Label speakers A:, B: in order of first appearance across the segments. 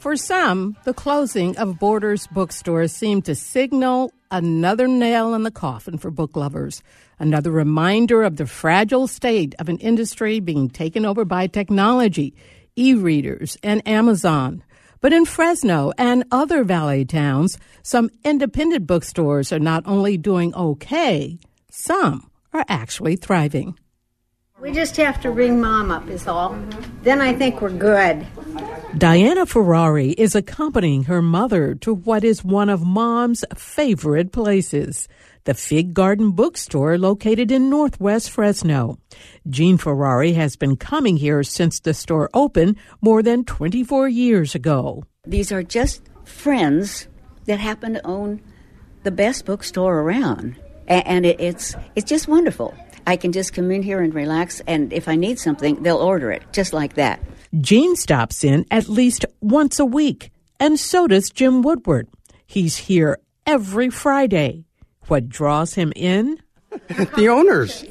A: For some, the closing of Borders bookstores seemed to signal another nail in the coffin for book lovers, another reminder of the fragile state of an industry being taken over by technology, e-readers, and Amazon. But in Fresno and other valley towns, some independent bookstores are not only doing okay, some are actually thriving.
B: We just have to ring Mom up is all. Then I think we're good.
A: Diana Ferrari is accompanying her mother to what is one of Mom's favorite places, the Fig Garden Bookstore located in Northwest Fresno. Jean Ferrari has been coming here since the store opened more than 24 years ago.
C: These are just friends that happen to own the best bookstore around, and it's just wonderful. I can just come in here and relax, and if I need something, they'll order it, just like that.
A: Gene stops in at least once a week, and so does Jim Woodward. He's here every Friday. What draws him in?
D: The owners.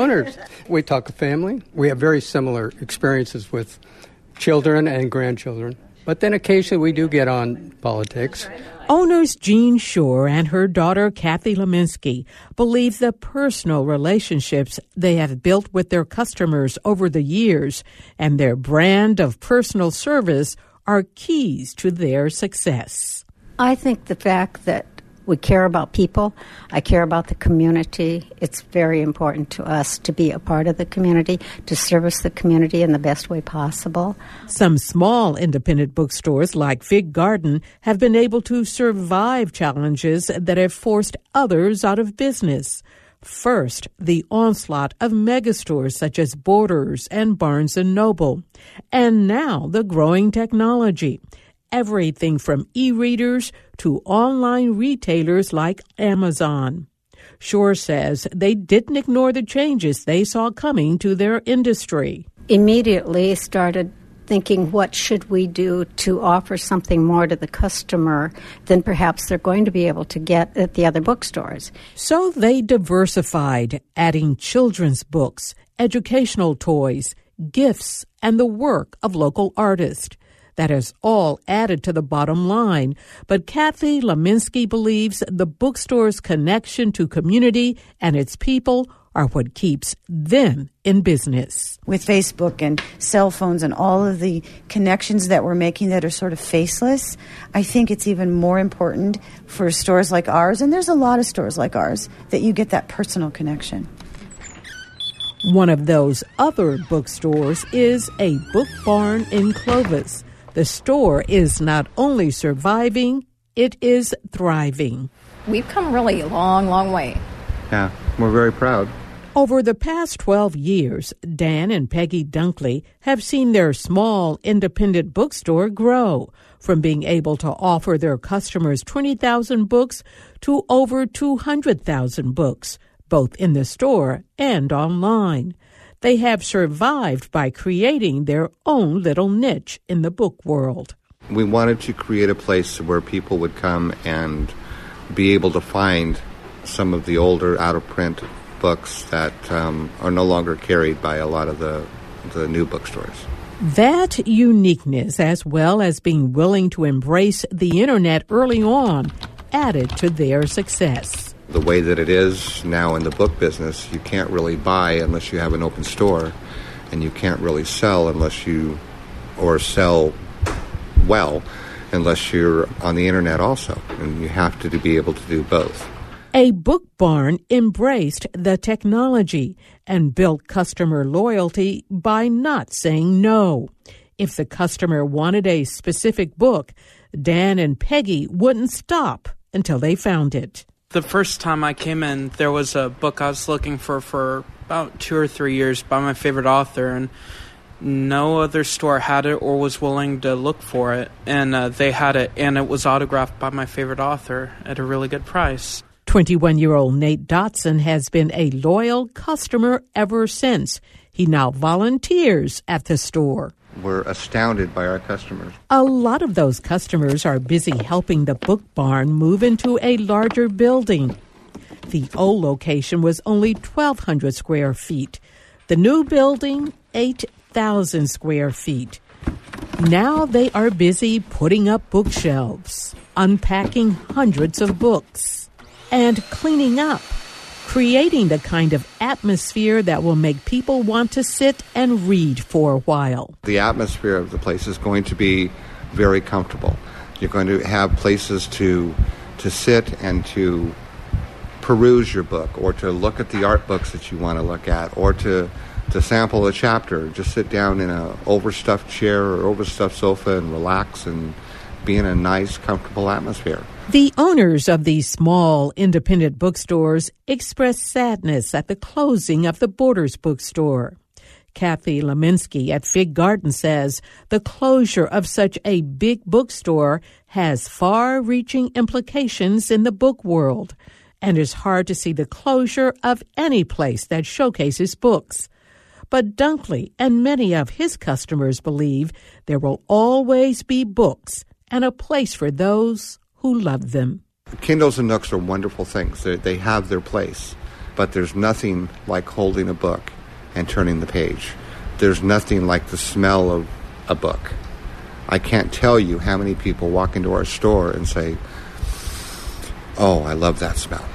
D: We talk family. We have very similar experiences with children and grandchildren. But then occasionally we do get on politics.
A: Owners Jean Shore and her daughter Kathy Leminski believe the personal relationships they have built with their customers over the years and their brand of personal service are keys to their success.
B: I think the fact that we care about people, I care about the community. It's very important to us to be a part of the community, to service the community in the best way possible.
A: Some small independent bookstores like Fig Garden have been able to survive challenges that have forced others out of business. First, the onslaught of megastores such as Borders and Barnes & Noble. And now the growing technology. Everything from e-readers to online retailers like Amazon. Shore says they didn't ignore the changes they saw coming to their industry.
B: Immediately started thinking, what should we do to offer something more to the customer than perhaps they're going to be able to get at the other bookstores?
A: So they diversified, adding children's books, educational toys, gifts, and the work of local artists. That has all added to the bottom line. But Kathy Leminski believes the bookstore's connection to community and its people are what keeps them in business.
E: With Facebook and cell phones and all of the connections that we're making that are sort of faceless, I think it's even more important for stores like ours, and there's a lot of stores like ours, that you get that personal connection.
A: One of those other bookstores is a Book Barn in Clovis. The store is not only surviving, it is thriving.
F: We've come really a long, long way.
G: Yeah, we're very proud.
A: Over the past 12 years, Dan and Peggy Dunkley have seen their small independent bookstore grow from being able to offer their customers 20,000 books to over 200,000 books, both in the store and online. They have survived by creating their own little niche in the book world.
G: We wanted to create a place where people would come and be able to find some of the older, out-of-print books that are no longer carried by a lot of the new bookstores.
A: That uniqueness, as well as being willing to embrace the Internet early on, added to their success.
G: The way that it is now in the book business, you can't really buy unless you have an open store, and you can't really sell sell well unless you're on the Internet also, and you have to be able to do both.
A: A Book Barn embraced the technology and built customer loyalty by not saying no. If the customer wanted a specific book, Dan and Peggy wouldn't stop until they found it.
H: The first time I came in, there was a book I was looking for about 2 or 3 years by my favorite author, and no other store had it or was willing to look for it. And they had it, and it was autographed by my favorite author at a really good price.
A: 21-year-old Nate Dotson has been a loyal customer ever since. He now volunteers at the store.
G: We're astounded by our customers.
A: A lot of those customers are busy helping the Book Barn move into a larger building. The old location was only 1,200 square feet. The new building, 8,000 square feet. Now they are busy putting up bookshelves, unpacking hundreds of books, and cleaning up, creating the kind of atmosphere that will make people want to sit and read for a while.
G: The atmosphere of the place is going to be very comfortable. You're going to have places to sit and to peruse your book, or to look at the art books that you want to look at, or to sample a chapter. Just sit down in an overstuffed chair or overstuffed sofa and relax and be in a nice, comfortable atmosphere.
A: The owners of these small independent bookstores express sadness at the closing of the Borders bookstore. Kathy Leminski at Fig Garden says the closure of such a big bookstore has far-reaching implications in the book world, and it's hard to see the closure of any place that showcases books. But Dunkley and many of his customers believe there will always be books and a place for those who love them.
G: Kindles and Nooks are wonderful things. They have their place, but there's nothing like holding a book and turning the page. There's nothing like the smell of a book. I can't tell you how many people walk into our store and say, "Oh, I love that smell."